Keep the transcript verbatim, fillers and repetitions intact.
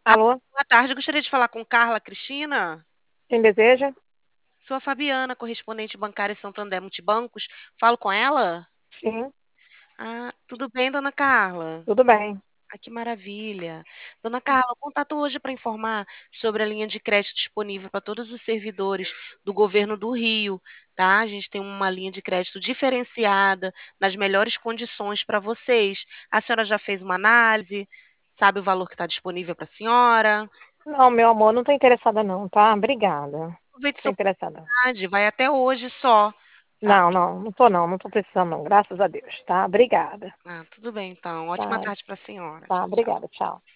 Ah, Alô? boa tarde, gostaria de falar com Carla Cristina. Quem deseja? Sou a Fabiana, correspondente bancária Santander Multibancos. Falo com ela? Sim, Ah, tudo bem, dona Carla? tudo bem. Ah, que maravilha. Dona Carla, eu contato hoje para informar sobre a linha de crédito disponível para todos os servidores do governo do Rio, tá? A gente tem uma linha de crédito diferenciada, nas melhores condições para vocês. A senhora já fez uma análise? Sabe o valor que está disponível para a senhora? Não, meu amor, não tô interessada não, tá? Obrigada. Aproveite Tô sua interessada. oportunidade, vai até hoje só, tá? Não, não, não tô não, não tô precisando não, graças a Deus, tá? Obrigada. Ah, tudo bem então. Ótima Tá, tarde para a senhora. tá, Tchau, tchau. obrigada, tchau.